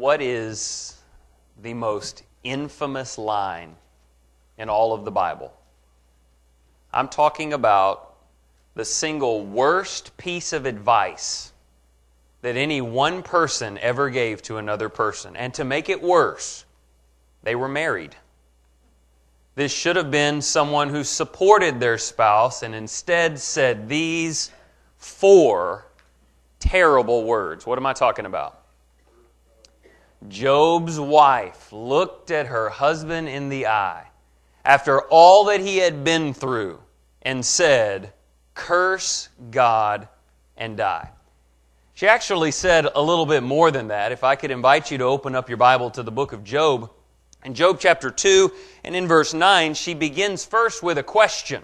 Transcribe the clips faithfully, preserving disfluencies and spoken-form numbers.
What is the most infamous line in all of the Bible? I'm talking about the single worst piece of advice that any one person ever gave to another person. And to make it worse, they were married. This should have been someone who supported their spouse and instead said these four terrible words. What am I talking about? Job's wife looked at her husband in the eye after all that he had been through and said, "Curse God and die." She actually said a little bit more than that. If I could invite you to open up your Bible to the book of Job. In Job chapter two and in verse nine, she begins first with a question.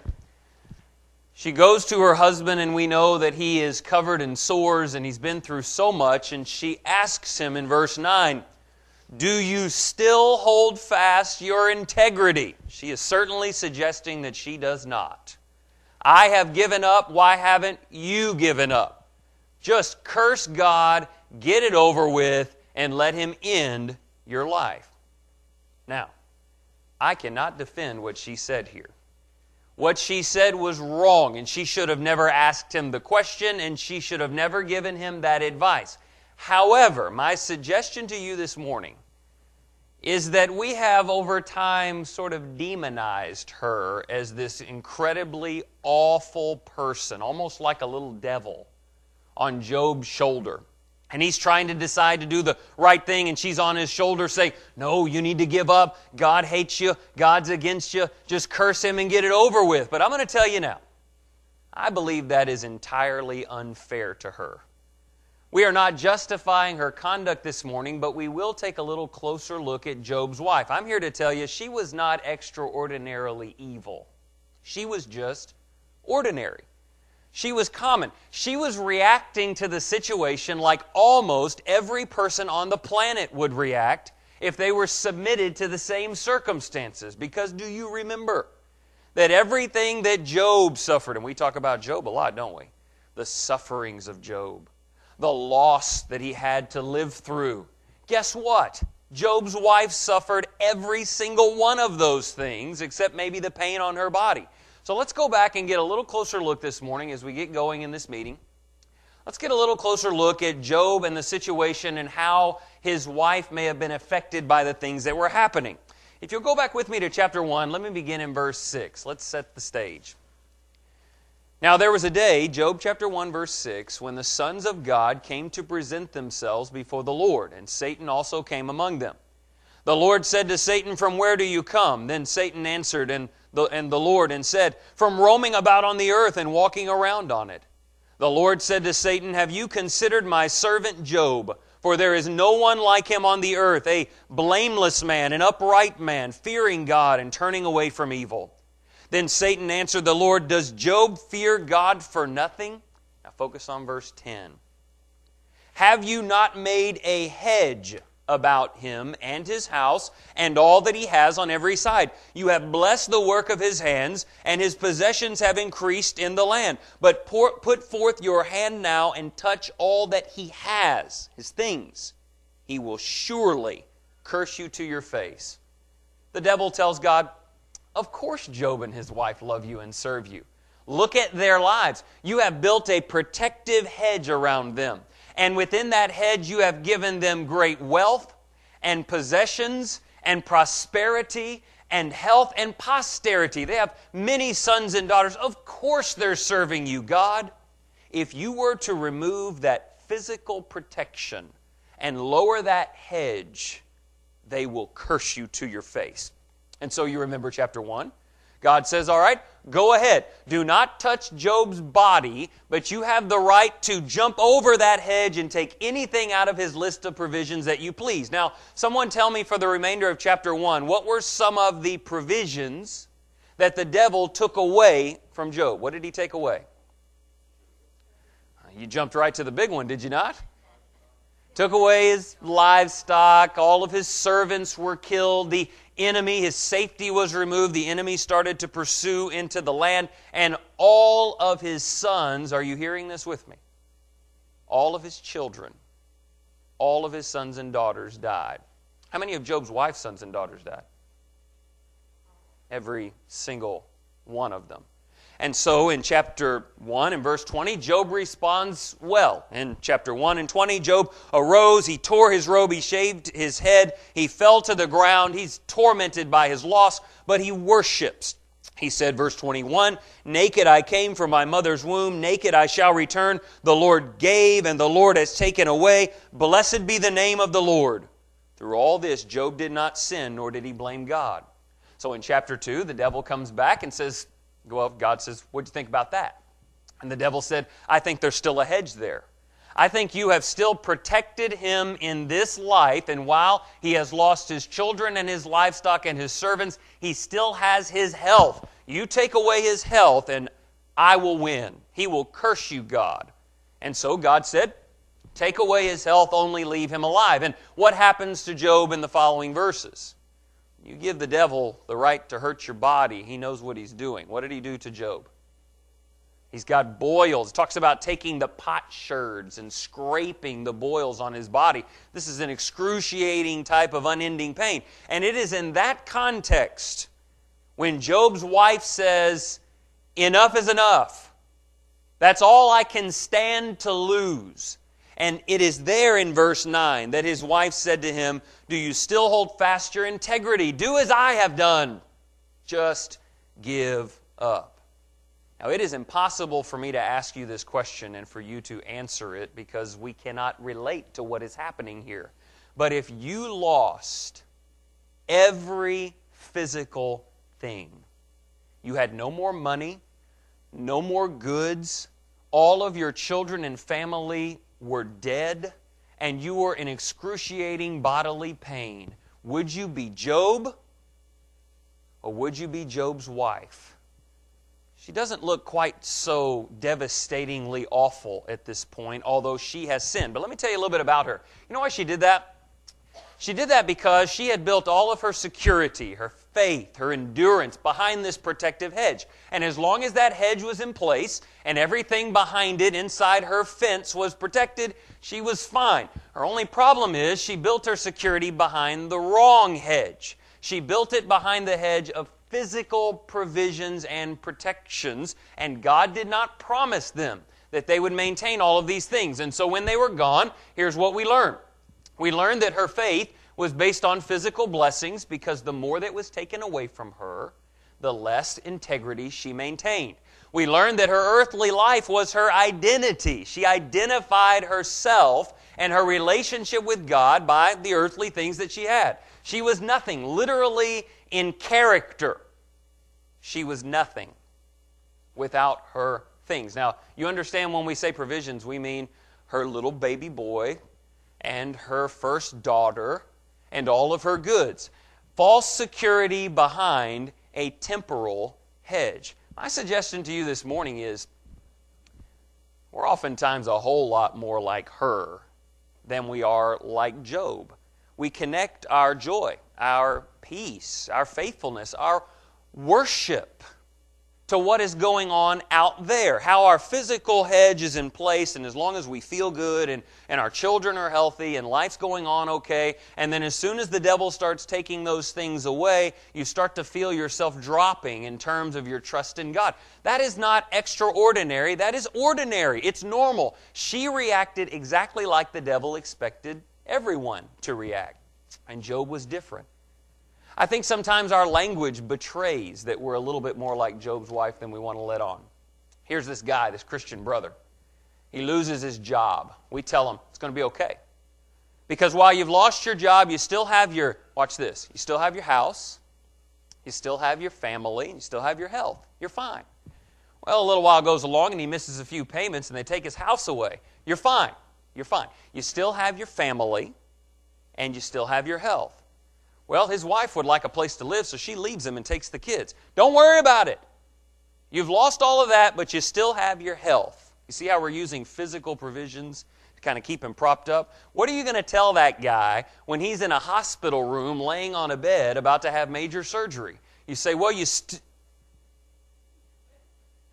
She goes to her husband, and we know that he is covered in sores and he's been through so much, and she asks him in verse nine, "Do you still hold fast your integrity?" She is certainly suggesting that she does not. "I have given up. Why haven't you given up? Just curse God, get it over with, and let Him end your life." Now, I cannot defend what she said here. What she said was wrong, and she should have never asked him the question, and she should have never given him that advice. However, my suggestion to you this morning is that we have over time sort of demonized her as this incredibly awful person, almost like a little devil on Job's shoulder. And he's trying to decide to do the right thing, and she's on his shoulder saying, "No, you need to give up. God hates you. God's against you. Just curse Him and get it over with." But I'm going to tell you now, I believe that is entirely unfair to her. We are not justifying her conduct this morning, but we will take a little closer look at Job's wife. I'm here to tell you she was not extraordinarily evil. She was just ordinary. She was common. She was reacting to the situation like almost every person on the planet would react if they were submitted to the same circumstances. Because do you remember that everything that Job suffered, and we talk about Job a lot, don't we? The sufferings of Job, the loss that he had to live through. Guess what? Job's wife suffered every single one of those things, except maybe the pain on her body. So let's go back and get a little closer look this morning as we get going in this meeting. Let's get a little closer look at Job and the situation and how his wife may have been affected by the things that were happening. If you'll go back with me to chapter one, let me begin in verse six. Let's set the stage. Now there was a day, Job chapter one, verse six, when the sons of God came to present themselves before the Lord, and Satan also came among them. The Lord said to Satan, "From where do you come?" Then Satan answered and the, and the Lord and said, "From roaming about on the earth and walking around on it." The Lord said to Satan, "Have you considered my servant Job? For there is no one like him on the earth, a blameless man, an upright man, fearing God and turning away from evil." Then Satan answered the Lord, "Does Job fear God for nothing?" Now focus on verse ten. "Have you not made a hedge about him and his house and all that he has on every side? You have blessed the work of his hands, and his possessions have increased in the land. But pour, put forth your hand now and touch all that he has, his things. He will surely curse you to your face." The devil tells God, "Of course Job and his wife love you and serve you. Look at their lives. You have built a protective hedge around them. And within that hedge you have given them great wealth and possessions and prosperity and health and posterity. They have many sons and daughters. Of course they're serving you, God. If you were to remove that physical protection and lower that hedge, they will curse you to your face." And so you remember chapter one. God says, all right, go ahead. Do not touch Job's body, but you have the right to jump over that hedge and take anything out of his list of provisions that you please. Now, someone tell me for the remainder of chapter one, what were some of the provisions that the devil took away from Job? What did he take away? You jumped right to the big one, did you not? Took away his livestock, all of his servants were killed, the enemy, his safety was removed, the enemy started to pursue into the land, and all of his sons, are you hearing this with me? All of his children, all of his sons and daughters died. How many of Job's wife's sons and daughters died? Every single one of them. And so in chapter one and verse twenty, Job responds well. In chapter one and twenty, Job arose, he tore his robe, he shaved his head, he fell to the ground, he's tormented by his loss, but he worships. He said, verse twenty-one, naked I came from my mother's womb, naked I shall return. The Lord gave, and the Lord has taken away. Blessed be the name of the Lord. Through all this, Job did not sin, nor did he blame God. So in chapter two, the devil comes back and says, well, God says, what'd you think about that? And the devil said, I think there's still a hedge there. I think you have still protected him in this life, and while he has lost his children and his livestock and his servants, he still has his health. You take away his health, and I will win. He will curse you, God. And so God said, take away his health, only leave him alive. And what happens to Job in the following verses? You give the devil the right to hurt your body, he knows what he's doing. What did he do to Job? He's got boils. It talks about taking the potsherds and scraping the boils on his body. This is an excruciating type of unending pain. And it is in that context when Job's wife says, enough is enough. That's all I can stand to lose. And it is there in verse nine that his wife said to him, do you still hold fast your integrity? Do as I have done. Just give up. Now, it is impossible for me to ask you this question and for you to answer it because we cannot relate to what is happening here. But if you lost every physical thing, you had no more money, no more goods, all of your children and family were dead, and you were in excruciating bodily pain, would you be Job or would you be Job's wife? She doesn't look quite so devastatingly awful at this point, although she has sinned. But let me tell you a little bit about her. You know why she did that? She did that because she had built all of her security, her faith, her endurance behind this protective hedge. And as long as that hedge was in place and everything behind it inside her fence was protected, she was fine. Her only problem is she built her security behind the wrong hedge. She built it behind the hedge of physical provisions and protections, and God did not promise them that they would maintain all of these things. And so when they were gone, here's what we learned. We learned that her faith was based on physical blessings because the more that was taken away from her, the less integrity she maintained. We learned that her earthly life was her identity. She identified herself and her relationship with God by the earthly things that she had. She was nothing, literally in character. She was nothing without her things. Now, you understand when we say provisions, we mean her little baby boy and her first daughter and all of her goods. False security behind a temporal hedge. My suggestion to you this morning is we're oftentimes a whole lot more like her than we are like Job. We connect our joy, our peace, our faithfulness, our worship to what is going on out there. How our physical hedge is in place, and as long as we feel good and, and our children are healthy and life's going on okay, and then as soon as the devil starts taking those things away, you start to feel yourself dropping in terms of your trust in God. That is not extraordinary. That is ordinary. It's normal. She reacted exactly like the devil expected everyone to react. And Job was different. I think sometimes our language betrays that we're a little bit more like Job's wife than we want to let on. Here's this guy, this Christian brother. He loses his job. We tell him it's going to be okay. Because while you've lost your job, you still have your, watch this, you still have your house, you still have your family, you still have your health. You're fine. Well, a little while goes along and he misses a few payments and they take his house away. You're fine. You're fine. You still have your family and you still have your health. Well, his wife would like a place to live, so she leaves him and takes the kids. Don't worry about it. You've lost all of that, but you still have your health. You see how we're using physical provisions to kind of keep him propped up? What are you going to tell that guy when he's in a hospital room laying on a bed about to have major surgery? You say, well, you... St-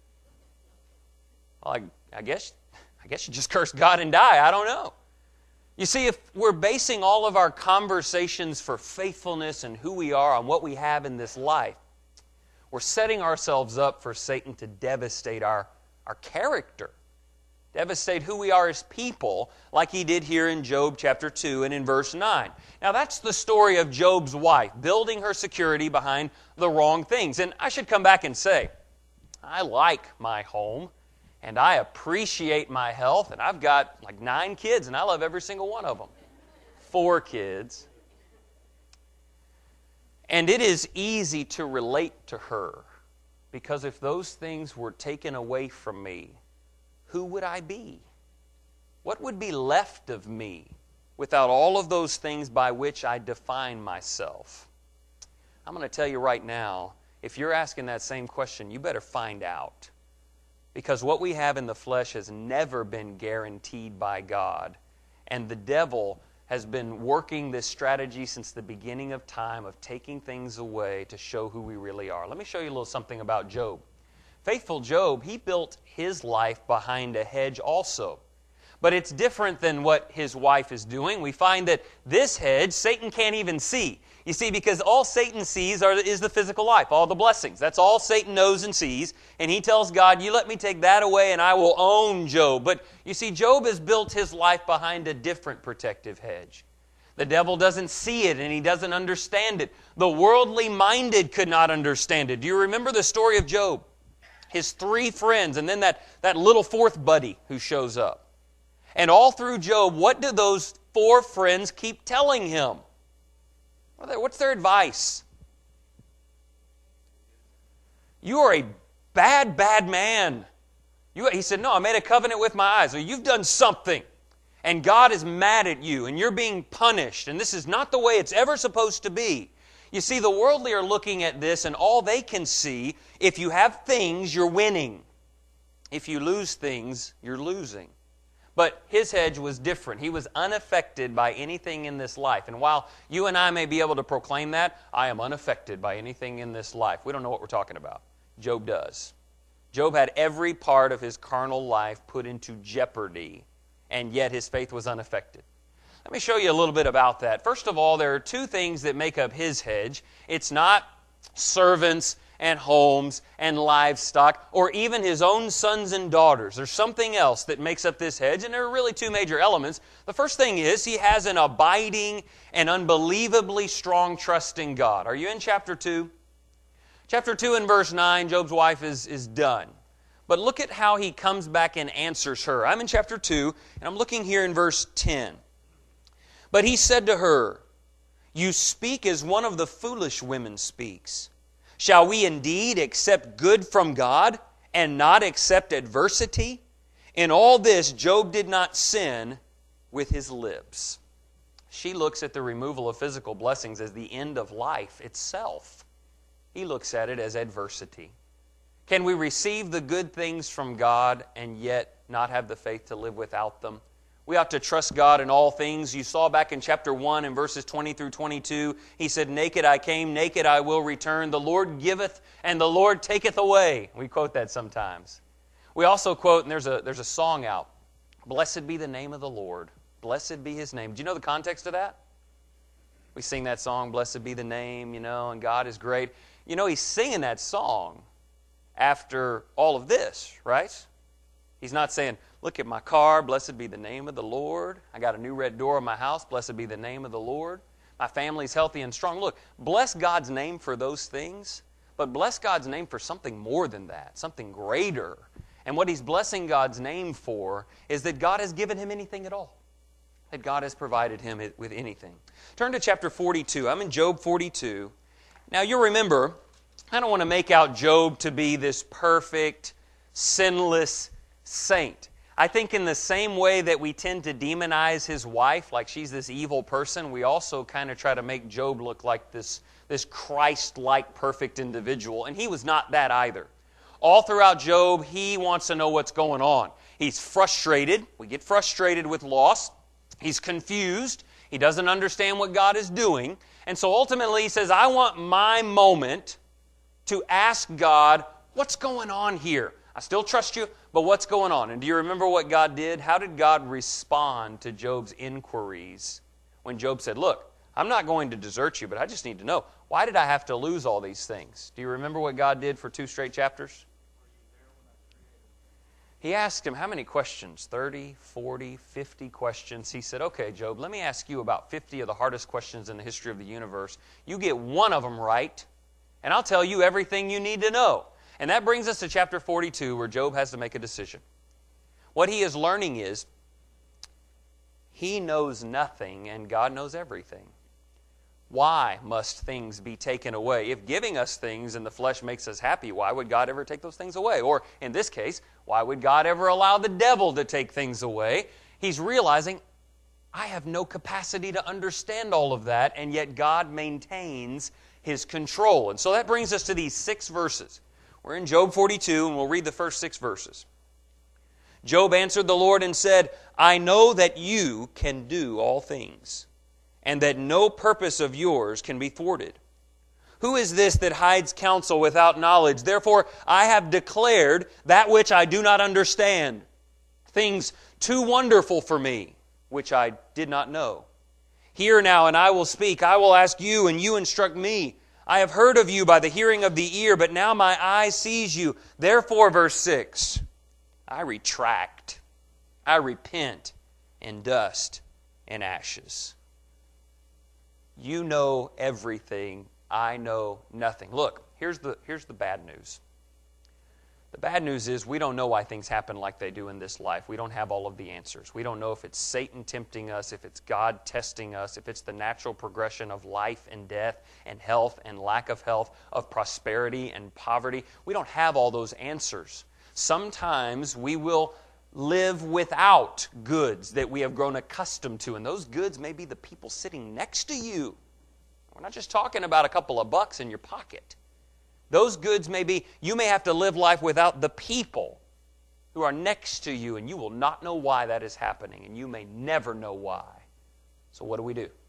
well, I, I guess, I guess you just curse God and die. I don't know. You see, if we're basing all of our conversations for faithfulness and who we are on what we have in this life, we're setting ourselves up for Satan to devastate our, our character, devastate who we are as people, like he did here in Job chapter two and in verse nine. Now that's the story of Job's wife, building her security behind the wrong things. And I should come back and say, I like my home, and I appreciate my health, and I've got like nine kids, and I love every single one of them. Four kids. And it is easy to relate to her, because if those things were taken away from me, who would I be? What would be left of me without all of those things by which I define myself? I'm going to tell you right now, if you're asking that same question, you better find out. Because what we have in the flesh has never been guaranteed by God. And the devil has been working this strategy since the beginning of time of taking things away to show who we really are. Let me show you a little something about Job. Faithful Job, he built his life behind a hedge also. But it's different than what his wife is doing. We find that this hedge, Satan can't even see. You see, because all Satan sees are, is the physical life, all the blessings. That's all Satan knows and sees. And he tells God, you let me take that away and I will own Job. But you see, Job has built his life behind a different protective hedge. The devil doesn't see it and he doesn't understand it. The worldly minded could not understand it. Do you remember the story of Job? His three friends and then that, that little fourth buddy who shows up. And all through Job, what do those four friends keep telling him? What's their advice? You are a bad, bad man. You, he said, no, I made a covenant with my eyes. So you've done something. And God is mad at you. And you're being punished. And this is not the way it's ever supposed to be. You see, the worldly are looking at this and all they can see, if you have things, you're winning. If you lose things, you're losing. But his hedge was different. He was unaffected by anything in this life. And while you and I may be able to proclaim that, I am unaffected by anything in this life. We don't know what we're talking about. Job does. Job had every part of his carnal life put into jeopardy, and yet his faith was unaffected. Let me show you a little bit about that. First of all, there are two things that make up his hedge. It's not servants and homes and livestock, or even his own sons and daughters. There's something else that makes up this hedge, and there are really two major elements. The first thing is he has an abiding and unbelievably strong trust in God. Are you in chapter two? Chapter two and verse nine, Job's wife is, is done. But look at how he comes back and answers her. I'm in chapter two, and I'm looking here in verse ten. But he said to her, you speak as one of the foolish women speaks. Shall we indeed accept good from God and not accept adversity? In all this, Job did not sin with his lips. She looks at the removal of physical blessings as the end of life itself. He looks at it as adversity. Can we receive the good things from God and yet not have the faith to live without them? We ought to trust God in all things. You saw back in chapter one in verses twenty through twenty-two, he said, naked I came, naked I will return. The Lord giveth and the Lord taketh away. We quote that sometimes. We also quote, and there's a, there's a song out, blessed be the name of the Lord. Blessed be His name. Do you know the context of that? We sing that song, blessed be the name, you know, and God is great. You know, he's singing that song after all of this, right? He's not saying, look at my car, blessed be the name of the Lord. I got a new red door in my house, blessed be the name of the Lord. My family's healthy and strong. Look, bless God's name for those things, but bless God's name for something more than that, something greater. And what he's blessing God's name for is that God has given him anything at all, that God has provided him with anything. Turn to chapter forty-two. I'm in Job forty-two. Now you'll remember, I don't want to make out Job to be this perfect, sinless saint. I think in the same way that we tend to demonize his wife, like she's this evil person, we also kind of try to make Job look like this, this Christ-like perfect individual. And he was not that either. All throughout Job, he wants to know what's going on. He's frustrated. We get frustrated with loss. He's confused. He doesn't understand what God is doing. And so ultimately he says, I want my moment to ask God, what's going on here? I still trust you, But what's going on? And do you remember what God did? How did God respond to Job's inquiries when Job said, look, I'm not going to desert you, but I just need to know, why did I have to lose all these things? Do you remember what God did for two straight chapters? He asked him how many questions? thirty, forty, fifty questions. He said, okay, Job, let me ask you about fifty of the hardest questions in the history of the universe. You get one of them right, and I'll tell you everything you need to know. And that brings us to chapter forty-two, where Job has to make a decision. What he is learning is, he knows nothing, and God knows everything. Why must things be taken away? If giving us things in the flesh makes us happy, why would God ever take those things away? Or, in this case, why would God ever allow the devil to take things away? He's realizing, I have no capacity to understand all of that, and yet God maintains His control. And so that brings us to these six verses. We're in Job forty-two, and we'll read the first six verses. Job answered the Lord and said, I know that you can do all things, and that no purpose of yours can be thwarted. Who is this that hides counsel without knowledge? Therefore I have declared that which I do not understand, things too wonderful for me, which I did not know. Hear now, and I will speak. I will ask you, and you instruct me. I have heard of you by the hearing of the ear, but now my eye sees you. Therefore, verse six, I retract, I repent in dust and ashes. You know everything, I know nothing. Look, here's the, here's the bad news. The bad news is we don't know why things happen like they do in this life. We don't have all of the answers. We don't know if it's Satan tempting us, if it's God testing us, if it's the natural progression of life and death and health and lack of health, of prosperity and poverty. We don't have all those answers. Sometimes we will live without goods that we have grown accustomed to, and those goods may be the people sitting next to you. We're not just talking about a couple of bucks in your pocket. Those goods may be, you may have to live life without the people who are next to you, and you will not know why that is happening, and you may never know why. So what do we do?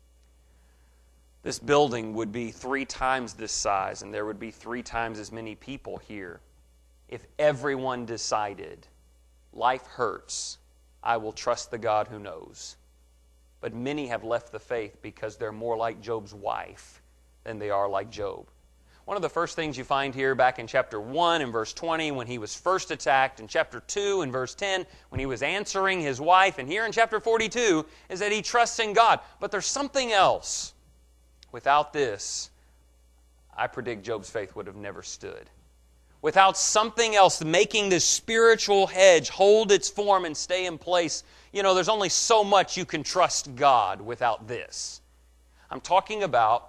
This building would be three times this size, and there would be three times as many people here if everyone decided, life hurts, I will trust the God who knows. But many have left the faith because they're more like Job's wife than they are like Job. One of the first things you find here back in chapter one and verse twenty when he was first attacked, in chapter two and verse ten when he was answering his wife, and here in chapter forty-two is that he trusts in God. But there's something else. Without this, I predict Job's faith would have never stood. Without something else making this spiritual hedge hold its form and stay in place, you know, there's only so much you can trust God without this. I'm talking about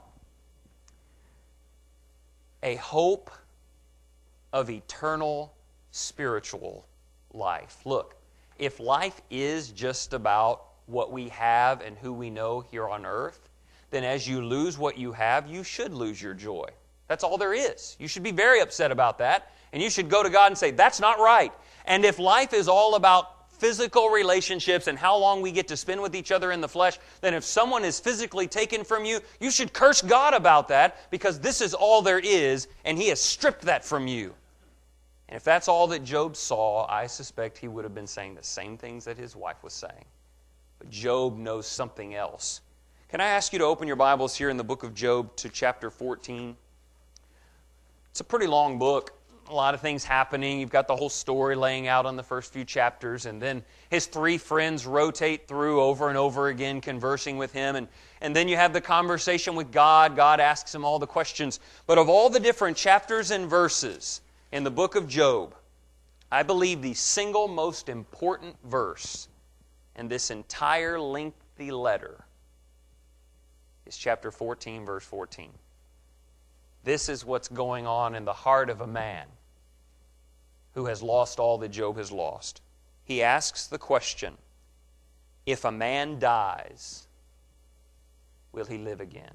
a hope of eternal spiritual life. Look, if life is just about what we have and who we know here on earth, then as you lose what you have, you should lose your joy. That's all there is. You should be very upset about that, and you should go to God and say, that's not right. And if life is all about physical relationships and how long we get to spend with each other in the flesh, then if someone is physically taken from you, you should curse God about that, because this is all there is, and He has stripped that from you. And if that's all that Job saw, I suspect he would have been saying the same things that his wife was saying. But Job knows something else. Can I ask you to open your Bibles here in the book of Job to chapter fourteen? It's a pretty long book. A lot of things happening. You've got the whole story laying out on the first few chapters, and then his three friends rotate through over and over again, conversing with him, and, and then you have the conversation with God. God asks him all the questions. But of all the different chapters and verses in the book of Job, I believe the single most important verse in this entire lengthy letter is chapter fourteen, verse fourteen. This is what's going on in the heart of a man who has lost all that Job has lost. He asks the question, if a man dies, will he live again?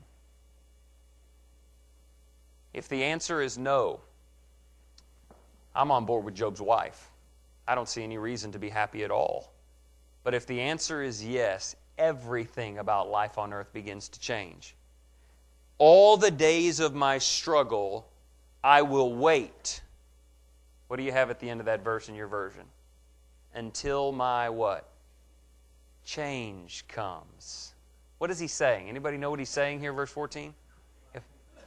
If the answer is no, I'm on board with Job's wife. I don't see any reason to be happy at all. But if the answer is yes, everything about life on earth begins to change. All the days of my struggle, I will wait What do you have at the end of that verse in your version? Until my what? Change comes. What is he saying? Anybody know what he's saying here, verse fourteen? If,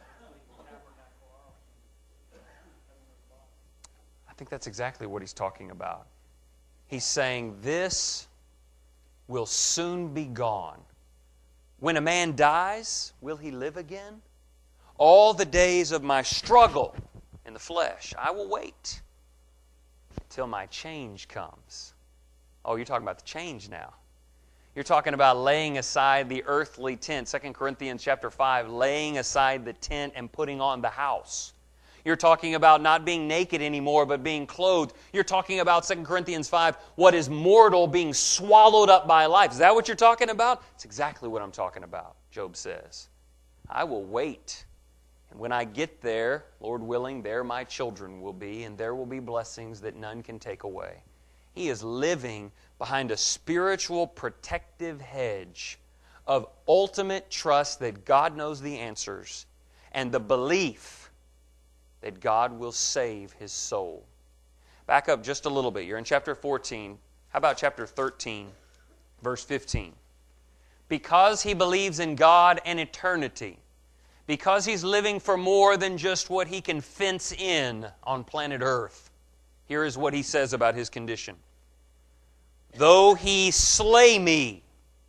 I think that's exactly what he's talking about. He's saying this will soon be gone. When a man dies, will he live again? All the days of my struggle in the flesh, I will wait till my change comes. Oh, you're talking about the change now. You're talking about laying aside the earthly tent. Second Corinthians chapter five, laying aside the tent and putting on the house. You're talking about not being naked anymore, but being clothed. You're talking about Second Corinthians five, what is mortal being swallowed up by life. Is that what you're talking about? It's exactly what I'm talking about, Job says. I will wait. And when I get there, Lord willing, there my children will be, and there will be blessings that none can take away. He is living behind a spiritual protective hedge of ultimate trust that God knows the answers and the belief that God will save his soul. Back up just a little bit. You're in chapter fourteen. How about chapter thirteen, verse fifteen? Because he believes in God and eternity, because he's living for more than just what he can fence in on planet Earth, here is what he says about his condition. Though he slay me,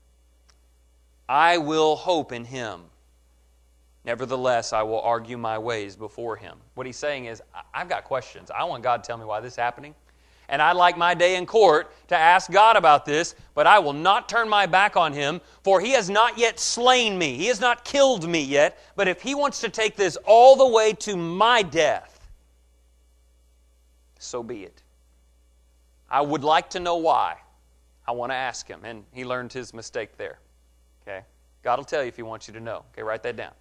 I will hope in him. Nevertheless, I will argue my ways before him. What he's saying is, I've got questions. I want God to tell me why this is happening. And I'd like my day in court to ask God about this, but I will not turn my back on him, for he has not yet slain me. He has not killed me yet. But if he wants to take this all the way to my death, so be it. I would like to know why. I want to ask him. And he learned his mistake there. Okay? God will tell you if he wants you to know. Okay, write that down.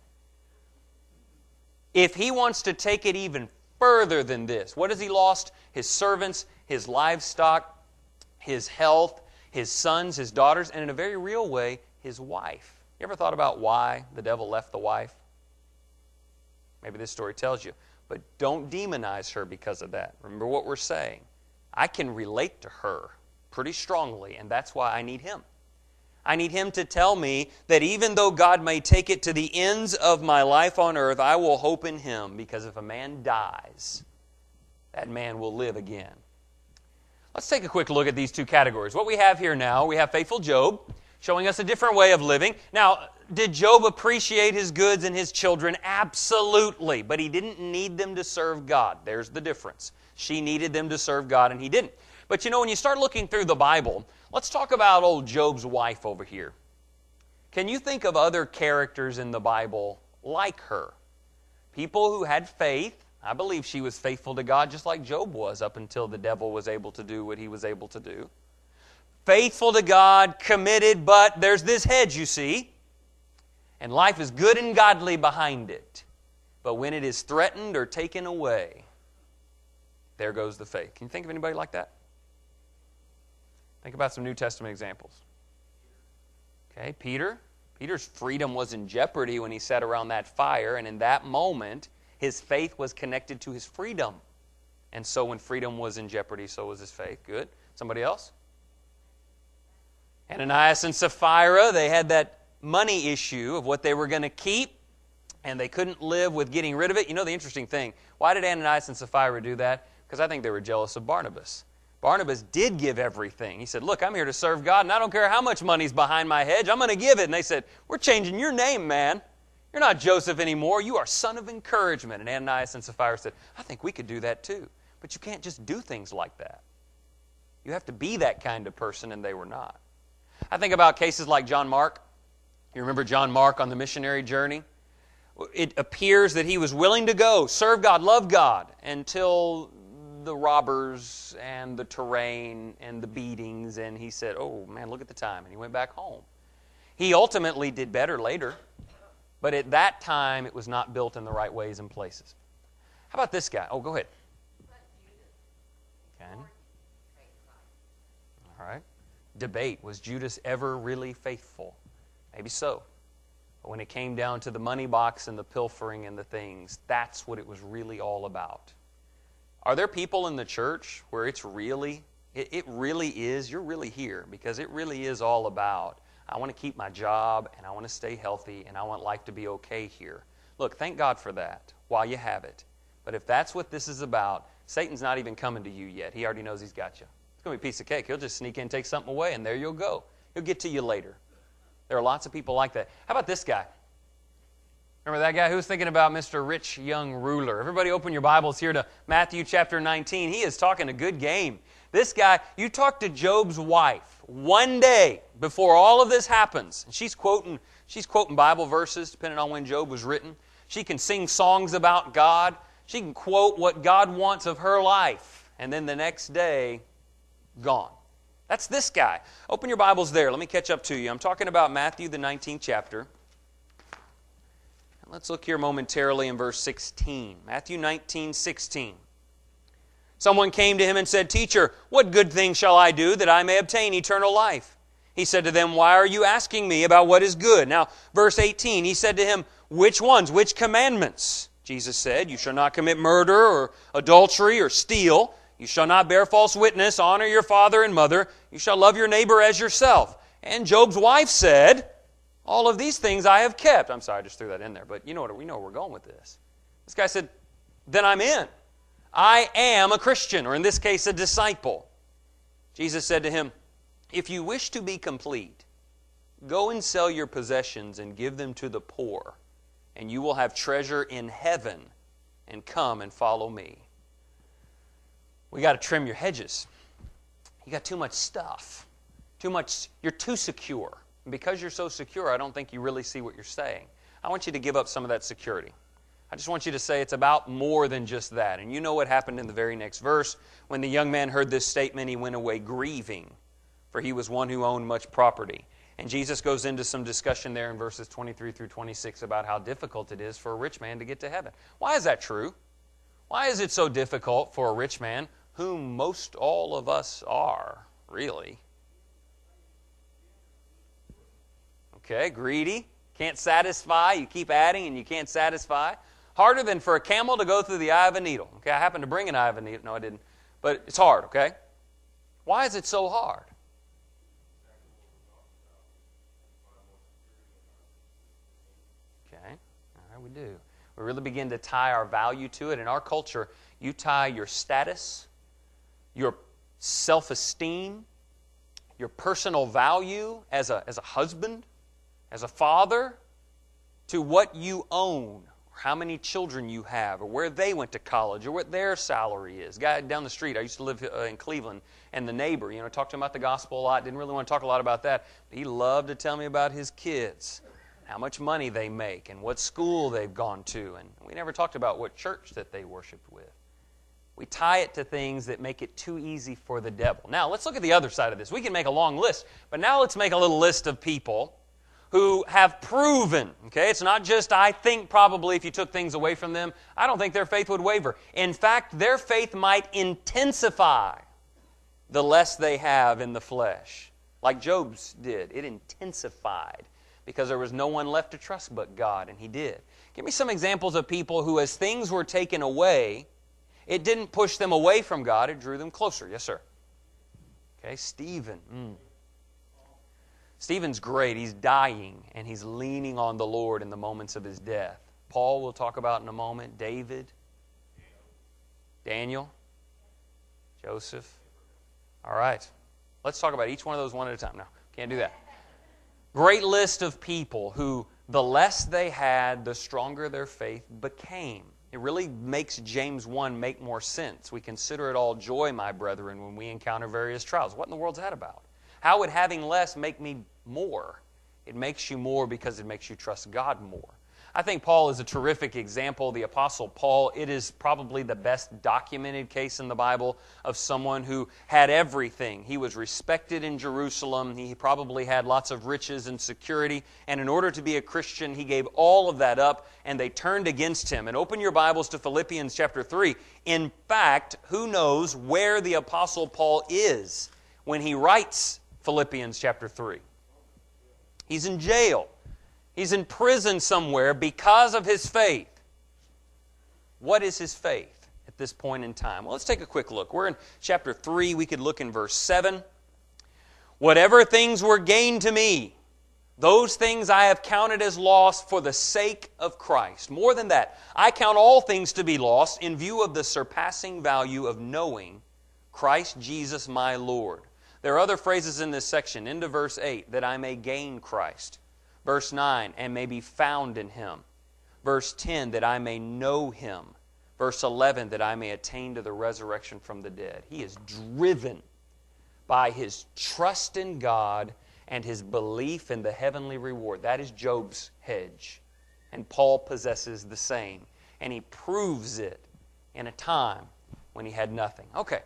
If he wants to take it even further than this, what has he lost? His servants, his livestock, his health, his sons, his daughters, and in a very real way, his wife. You ever thought about why the devil left the wife? Maybe this story tells you. But don't demonize her because of that. Remember what we're saying. I can relate to her pretty strongly, and that's why I need him. I need him to tell me that even though God may take it to the ends of my life on earth, I will hope in him, because if a man dies, that man will live again. Let's take a quick look at these two categories. What we have here now, we have faithful Job, showing us a different way of living. Now, did Job appreciate his goods and his children? Absolutely. But he didn't need them to serve God. There's the difference. She needed them to serve God, and he didn't. But you know, when you start looking through the Bible, let's talk about old Job's wife over here. Can you think of other characters in the Bible like her? People who had faith. I believe she was faithful to God just like Job was up until the devil was able to do what he was able to do. Faithful to God, committed, but there's this hedge, you see. And life is good and godly behind it. But when it is threatened or taken away, there goes the faith. Can you think of anybody like that? Think about some New Testament examples. Okay, Peter. Peter's freedom was in jeopardy when he sat around that fire, and in that moment, his faith was connected to his freedom. And so when freedom was in jeopardy, so was his faith. Good. Somebody else? Ananias and Sapphira, they had that money issue of what they were going to keep, and they couldn't live with getting rid of it. You know the interesting thing, why did Ananias and Sapphira do that? Because I think they were jealous of Barnabas. Barnabas did give everything. He said, look, I'm here to serve God, and I don't care how much money's behind my hedge. I'm going to give it. And they said, we're changing your name, man. You're not Joseph anymore. You are son of encouragement. And Ananias and Sapphira said, I think we could do that too. But you can't just do things like that. You have to be that kind of person, and they were not. I think about cases like John Mark. You remember John Mark on the missionary journey? It appears that he was willing to go, serve God, love God, until the robbers and the terrain and the beatings, and he said, oh man, look at the time, and he went back home. He ultimately did better later, but at that time it was not built in the right ways and places. How about this guy? Oh, go ahead. Okay. All right. Debate, was Judas ever really faithful? Maybe so. But when it came down to the money box and the pilfering and the things, that's what it was really all about. Are there people in the church where it's really, it, it really is, you're really here because it really is all about, I want to keep my job and I want to stay healthy and I want life to be okay here. Look, thank God for that while you have it. But if that's what this is about, Satan's not even coming to you yet. He already knows he's got you. It's going to be a piece of cake. He'll just sneak in and take something away, and there you'll go. He'll get to you later. There are lots of people like that. How about this guy? Remember that guy who was thinking about Mister Rich Young Ruler? Everybody open your Bibles here to Matthew chapter nineteen. He is talking a good game. This guy, you talk to Job's wife one day before all of this happens. And she's quoting, she's quoting Bible verses depending on when Job was written. She can sing songs about God. She can quote what God wants of her life. And then the next day, gone. That's this guy. Open your Bibles there. Let me catch up to you. I'm talking about Matthew, the nineteenth chapter. Let's look here momentarily in verse sixteen. Matthew nineteen, sixteen. Someone came to him and said, Teacher, what good thing shall I do that I may obtain eternal life? He said to them, Why are you asking me about what is good? Now, verse eighteen, he said to him, Which ones? Which commandments? Jesus said, You shall not commit murder or adultery or steal. You shall not bear false witness. Honor your father and mother. You shall love your neighbor as yourself. And Job's wife said, All of these things I have kept. I'm sorry, I just threw that in there, but you know what we know where we're going with this. This guy said, Then I'm in. I am a Christian, or in this case, a disciple. Jesus said to him, If you wish to be complete, go and sell your possessions and give them to the poor, and you will have treasure in heaven, and come and follow me. We got to trim your hedges. You got too much stuff. Too much, you're too secure. And because you're so secure, I don't think you really see what you're saying. I want you to give up some of that security. I just want you to say it's about more than just that. And you know what happened in the very next verse. When the young man heard this statement, he went away grieving, for he was one who owned much property. And Jesus goes into some discussion there in verses twenty-three through twenty-six about how difficult it is for a rich man to get to heaven. Why is that true? Why is it so difficult for a rich man, whom most all of us are, really? Okay, greedy, can't satisfy, you keep adding and you can't satisfy. Harder than for a camel to go through the eye of a needle. Okay, I happened to bring an eye of a needle. No, I didn't. But it's hard, okay? Why is it so hard? Okay, all right, we do. We really begin to tie our value to it. In our culture, you tie your status, your self-esteem, your personal value as a, as a husband, as a father, to what you own, or how many children you have, or where they went to college, or what their salary is. Guy down the street, I used to live uh, in Cleveland, and the neighbor, you know, talked to him about the gospel a lot, didn't really want to talk a lot about that, but he loved to tell me about his kids, how much money they make, and what school they've gone to, and we never talked about what church that they worshiped with. We tie it to things that make it too easy for the devil. Now, let's look at the other side of this. We can make a long list, but now let's make a little list of people who have proven, okay, it's not just I think probably if you took things away from them, I don't think their faith would waver. In fact, their faith might intensify the less they have in the flesh. Like Job's did. It intensified because there was no one left to trust but God, and he did. Give me some examples of people who, as things were taken away, it didn't push them away from God, it drew them closer. Yes, sir. Okay, Stephen. Mm. Stephen's great. He's dying, and he's leaning on the Lord in the moments of his death. Paul we'll talk about in a moment. David. Daniel. Joseph. All right. Let's talk about each one of those one at a time. No, can't do that. Great list of people who the less they had, the stronger their faith became. It really makes James one make more sense. We consider it all joy, my brethren, when we encounter various trials. What in the world's that about? How would having less make me more? It makes you more because it makes you trust God more. I think Paul is a terrific example. The Apostle Paul, it is probably the best documented case in the Bible of someone who had everything. He was respected in Jerusalem. He probably had lots of riches and security. And in order to be a Christian, he gave all of that up, and they turned against him. And open your Bibles to Philippians chapter three. In fact, who knows where the Apostle Paul is when he writes Philippians chapter three? He's in jail. He's in prison somewhere because of his faith. What is his faith? this point in time? Well, let's take a quick look. We're in chapter three. We could look in verse seven. Whatever things were gained to me, those things I have counted as loss for the sake of Christ. More than that, I count all things to be lost in view of the surpassing value of knowing Christ Jesus my Lord. There are other phrases in this section, into verse eight, that I may gain Christ. Verse nine, and may be found in Him. Verse ten, that I may know Him. Verse eleven, that I may attain to the resurrection from the dead. He is driven by his trust in God and his belief in the heavenly reward. That is Job's hedge. And Paul possesses the same. And he proves it in a time when he had nothing. Okay.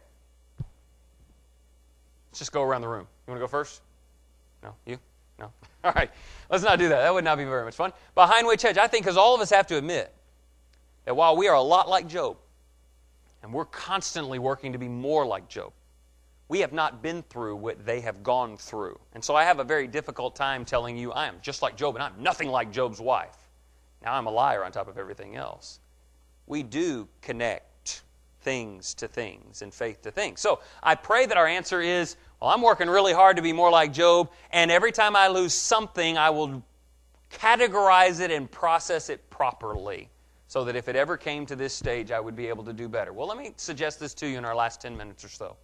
Let's just go around the room. You want to go first? No? You? No? All right. Let's not do that. That would not be very much fun. Behind which hedge? I think because all of us have to admit that while we are a lot like Job, and we're constantly working to be more like Job, we have not been through what they have gone through. And so I have a very difficult time telling you I am just like Job and I'm nothing like Job's wife. Now I'm a liar on top of everything else. We do connect things to things and faith to things. So I pray that our answer is, well, I'm working really hard to be more like Job, and every time I lose something, I will categorize it and process it properly so that if it ever came to this stage, I would be able to do better. Well, let me suggest this to you in our last ten minutes or so.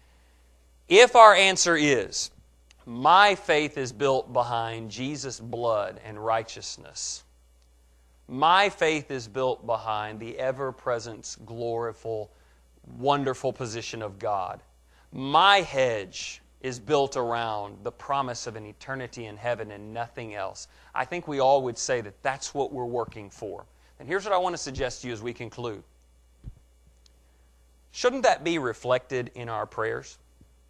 If our answer is, my faith is built behind Jesus' blood and righteousness, my faith is built behind the ever-present, gloriful, wonderful position of God, my hedge is built around the promise of an eternity in heaven and nothing else, I think we all would say that that's what we're working for. And here's what I want to suggest to you as we conclude. Shouldn't that be reflected in our prayers?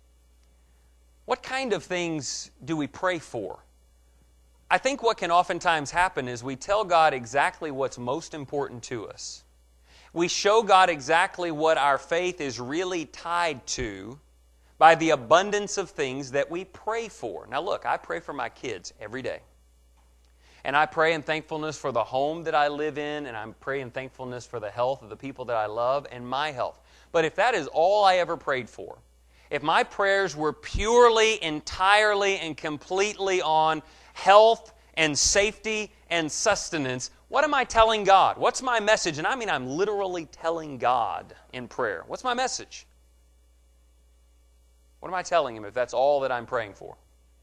What kind of things do we pray for? I think what can oftentimes happen is we tell God exactly what's most important to us. We show God exactly what our faith is really tied to by the abundance of things that we pray for. Now look, I pray for my kids every day. And I pray in thankfulness for the home that I live in, and I'm praying in thankfulness for the health of the people that I love and my health. But if that is all I ever prayed for, if my prayers were purely, entirely, and completely on health and safety and sustenance, what am I telling God? What's my message? And I mean, I'm literally telling God in prayer. What's my message? What am I telling Him if that's all that I'm praying for?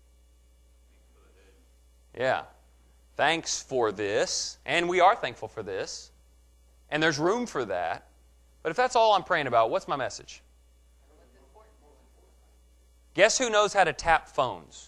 Yeah. Thanks for this. And we are thankful for this. And there's room for that. But if that's all I'm praying about, what's my message? Guess who knows how to tap phones?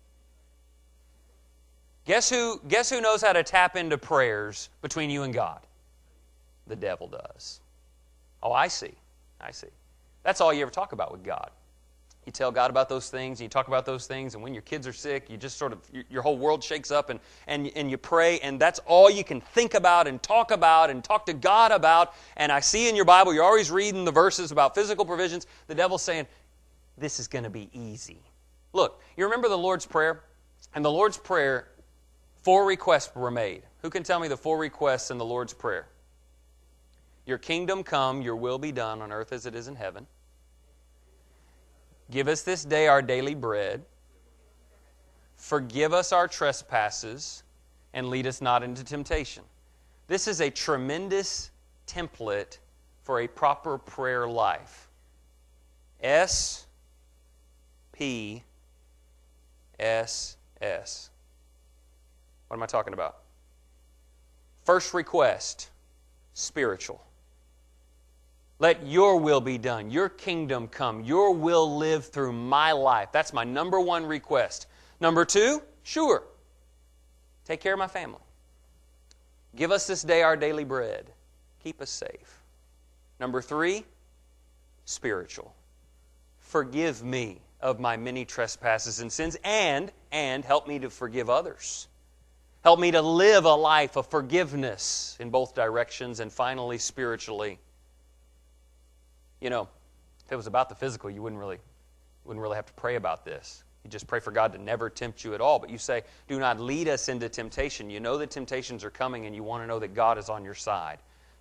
Guess who, guess who knows how to tap into prayers between you and God? The devil does. Oh, I see. I see. That's all you ever talk about with God. You tell God about those things, and you talk about those things, and when your kids are sick, you just sort of, your whole world shakes up, and, and, and you pray, and that's all you can think about and talk about and talk to God about. And I see in your Bible, you're always reading the verses about physical provisions. The devil's saying, this is going to be easy. Look, you remember the Lord's Prayer? And the Lord's Prayer, four requests were made. Who can tell me the four requests in the Lord's Prayer? Your kingdom come, your will be done on earth as it is in heaven. Give us this day our daily bread. Forgive us our trespasses, and lead us not into temptation. This is a tremendous template for a proper prayer life. S P S S. What am I talking about? First request, spiritual. Let your will be done, your kingdom come, your will live through my life. That's my number one request. Number two, sure, take care of my family. Give us this day our daily bread. Keep us safe. Number three, spiritual. Forgive me of my many trespasses and sins, and, and help me to forgive others. Help me to live a life of forgiveness in both directions, and finally, spiritually. You know, if it was about the physical, you wouldn't really, wouldn't really have to pray about this. You just pray for God to never tempt you at all. But you say, do not lead us into temptation. You know that temptations are coming, and you want to know that God is on your side.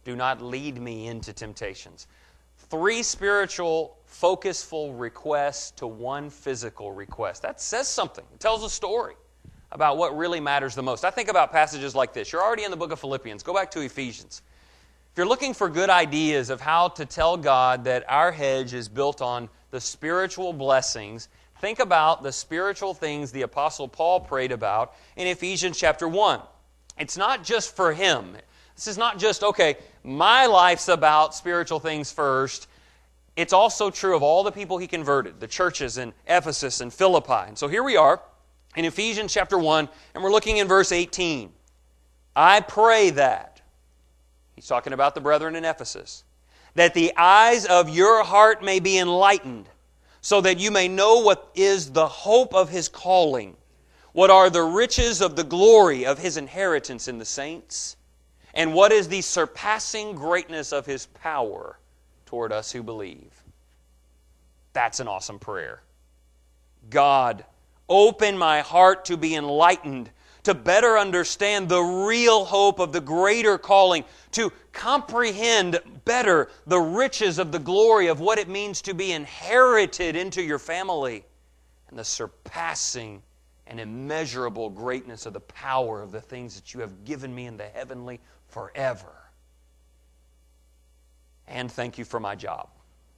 Do not lead me into temptations. Three spiritual, focusful requests to one physical request. That says something. It tells a story about what really matters the most. I think about passages like this. You're already in the book of Philippians. Go back to Ephesians. If you're looking for good ideas of how to tell God that our hedge is built on the spiritual blessings, think about the spiritual things the Apostle Paul prayed about in Ephesians chapter one. It's not just for him. This is not just, okay, my life's about spiritual things first. It's also true of all the people he converted, the churches in Ephesus and Philippi. And so here we are in Ephesians chapter one, and we're looking in verse eighteen. I pray that, he's talking about the brethren in Ephesus, that the eyes of your heart may be enlightened, so that you may know what is the hope of His calling, what are the riches of the glory of His inheritance in the saints, and what is the surpassing greatness of His power toward us who believe. That's an awesome prayer. God, open my heart to be enlightened, to better understand the real hope of the greater calling, to comprehend better the riches of the glory of what it means to be inherited into your family, and the surpassing and immeasurable greatness of the power of the things that you have given me in the heavenly forever. And thank you for my job.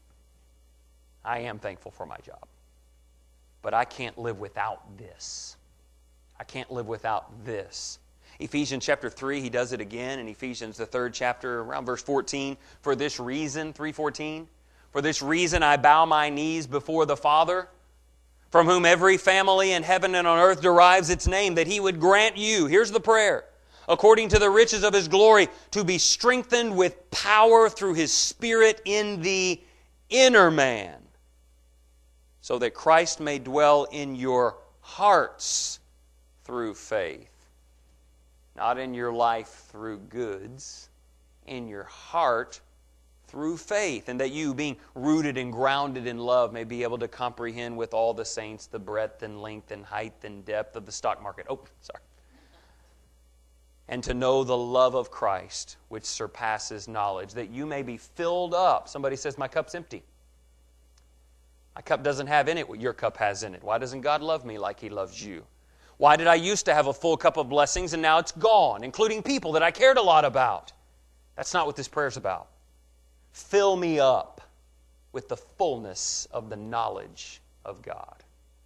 I am thankful for my job. But I can't live without this. I can't live without this. Ephesians chapter three, he does it again in Ephesians, the third chapter, around verse fourteen. For this reason, three fourteen, for this reason I bow my knees before the Father, from whom every family in heaven and on earth derives its name, that He would grant you, here's the prayer, according to the riches of His glory, to be strengthened with power through His Spirit in the inner man, so that Christ may dwell in your hearts through faith. Not in your life through goods, in your heart through faith, and that you, being rooted and grounded in love, may be able to comprehend with all the saints the breadth and length and height and depth of the stock market. Oh, sorry. And to know the love of Christ, which surpasses knowledge, that you may be filled up. Somebody says, my cup's empty. My cup doesn't have in it what your cup has in it. Why doesn't God love me like He loves you? Why did I used to have a full cup of blessings and now it's gone, including people that I cared a lot about? That's not what this prayer is about. Fill me up with the fullness of the knowledge of God.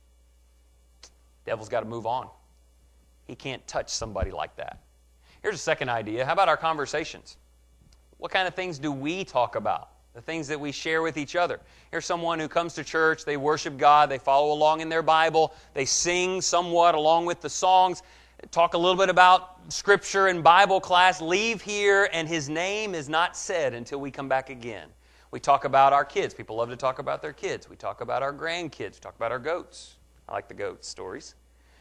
Devil's got to move on. He can't touch somebody like that. Here's a second idea. How about our conversations? What kind of things do we talk about? The things that we share with each other. Here's someone who comes to church, they worship God, they follow along in their Bible, they sing somewhat along with the songs, talk a little bit about Scripture and Bible class, leave here, and his name is not said until we come back again. We talk about our kids. People love to talk about their kids. We talk about our grandkids. We talk about our goats. I like the goat stories.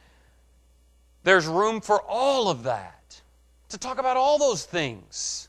There's room for all of that, to talk about all those things.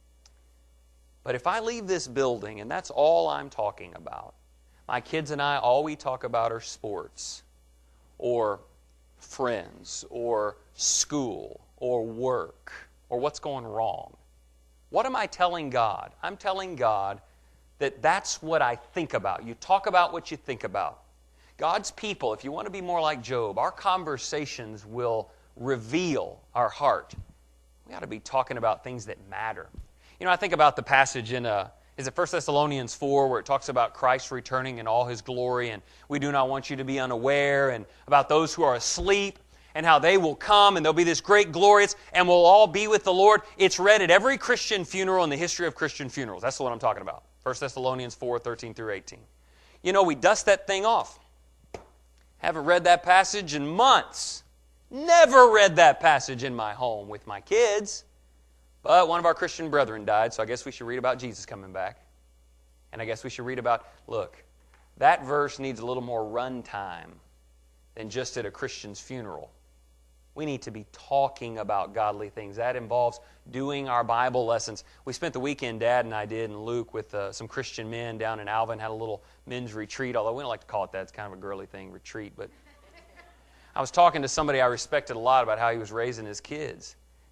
But if I leave this building and that's all I'm talking about, my kids and I, all we talk about are sports or friends or school or work or what's going wrong. What am I telling God? I'm telling God that that's what I think about. You talk about what you think about. God's people, if you want to be more like Job, our conversations will reveal our heart. We ought to be talking about things that matter. You know, I think about the passage in, uh, is it First Thessalonians four, where it talks about Christ returning in all His glory, and we do not want you to be unaware, and about those who are asleep, and how they will come, and there'll be this great glory, and we'll all be with the Lord. It's read at every Christian funeral in the history of Christian funerals. That's what I'm talking about. First Thessalonians four, thirteen through eighteen. You know, we dust that thing off. Haven't read that passage in months. Never read that passage in my home with my kids. But one of our Christian brethren died, so I guess we should read about Jesus coming back. And I guess we should read about, look, that verse needs a little more run time than just at a Christian's funeral. We need to be talking about godly things. That involves doing our Bible lessons. We spent the weekend, Dad and I did, and Luke, with uh, some Christian men down in Alvin, had a little men's retreat, although we don't like to call it that. It's kind of a girly thing, retreat. But I was talking to somebody I respected a lot about how he was raising his kids.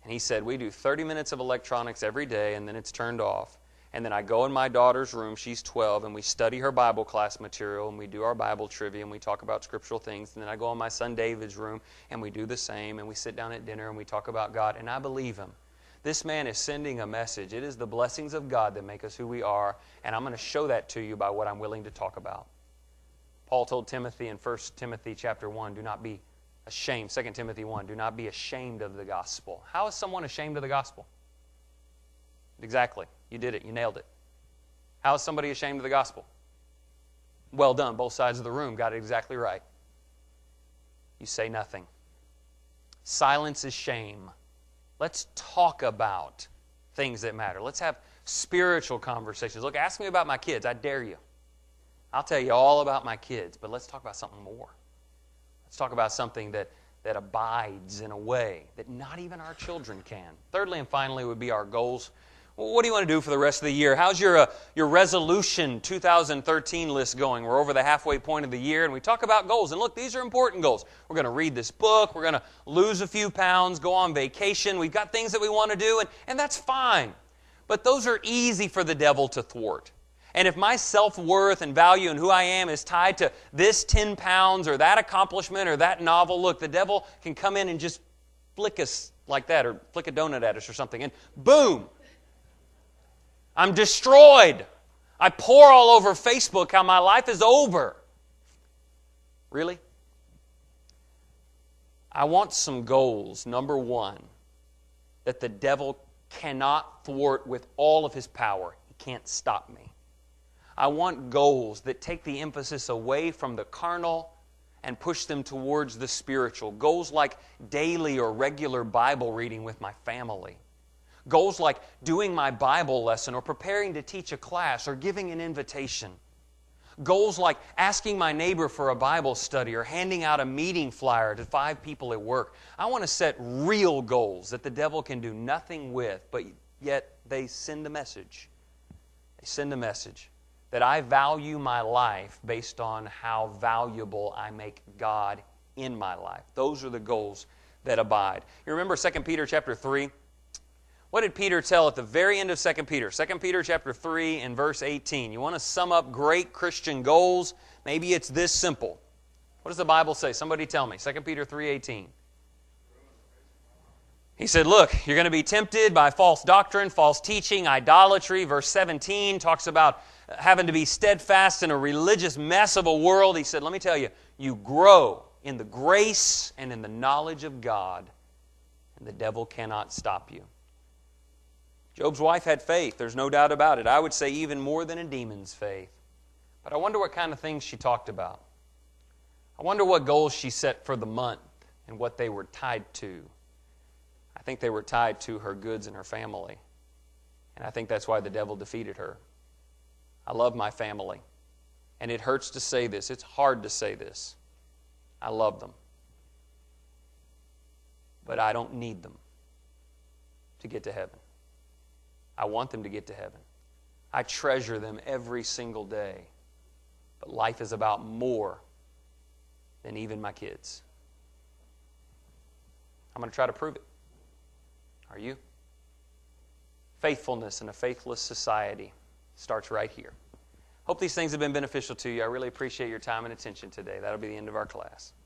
And he said, we do thirty minutes of electronics every day, and then it's turned off. And then I go in my daughter's room, she's twelve, and we study her Bible class material, and we do our Bible trivia, and we talk about scriptural things. And then I go in my son David's room, and we do the same, and we sit down at dinner, and we talk about God. And I believe him. This man is sending a message. It is the blessings of God that make us who we are, and I'm going to show that to you by what I'm willing to talk about. Paul told Timothy in First Timothy chapter one, do not be ashamed. Second Timothy one, do not be ashamed of the gospel. How is someone ashamed of the gospel? Exactly. You did it. You nailed it. How is somebody ashamed of the gospel? Well done. Both sides of the room got it exactly right. You say nothing. Silence is shame. Let's talk about things that matter. Let's have spiritual conversations. Look, ask me about my kids. I dare you. I'll tell you all about my kids, but let's talk about something more. Let's talk about something that, that abides in a way that not even our children can. Thirdly and finally would be our goals. Well, what do you want to do for the rest of the year? How's your uh, your resolution two thousand thirteen list going? We're over the halfway point of the year, and we talk about goals. And look, these are important goals. We're going to read this book. We're going to lose a few pounds, go on vacation. We've got things that we want to do, and, and that's fine. But those are easy for the devil to thwart. And if my self-worth and value and who I am is tied to this ten pounds or that accomplishment or that novel, look, the devil can come in and just flick us like that or flick a donut at us or something, and boom! I'm destroyed. I pour all over Facebook how my life is over. Really? I want some goals. Number one, that the devil cannot thwart with all of his power. He can't stop me. I want goals that take the emphasis away from the carnal and push them towards the spiritual. Goals like daily or regular Bible reading with my family. Goals like doing my Bible lesson or preparing to teach a class or giving an invitation. Goals like asking my neighbor for a Bible study or handing out a meeting flyer to five people at work. I want to set real goals that the devil can do nothing with, but yet they send a message. They send a message that I value my life based on how valuable I make God in my life. Those are the goals that abide. You remember Second Peter chapter three? What did Peter tell at the very end of Second Peter? Second Peter chapter three and verse eighteen. You want to sum up great Christian goals? Maybe it's this simple. What does the Bible say? Somebody tell me. Second Peter three eighteen. He said, look, you're going to be tempted by false doctrine, false teaching, idolatry. Verse seventeen talks about having to be steadfast in a religious mess of a world. He said, let me tell you, you grow in the grace and in the knowledge of God, and the devil cannot stop you. Job's wife had faith. There's no doubt about it. I would say even more than a demon's faith. But I wonder what kind of things she talked about. I wonder what goals she set for the month and what they were tied to. I think they were tied to her goods and her family. And I think that's why the devil defeated her. I love my family. And it hurts to say this. It's hard to say this. I love them. But I don't need them to get to heaven. I want them to get to heaven. I treasure them every single day. But life is about more than even my kids. I'm going to try to prove it. Are you? Faithfulness in a faithless society starts right here. Hope these things have been beneficial to you. I really appreciate your time and attention today. That'll be the end of our class.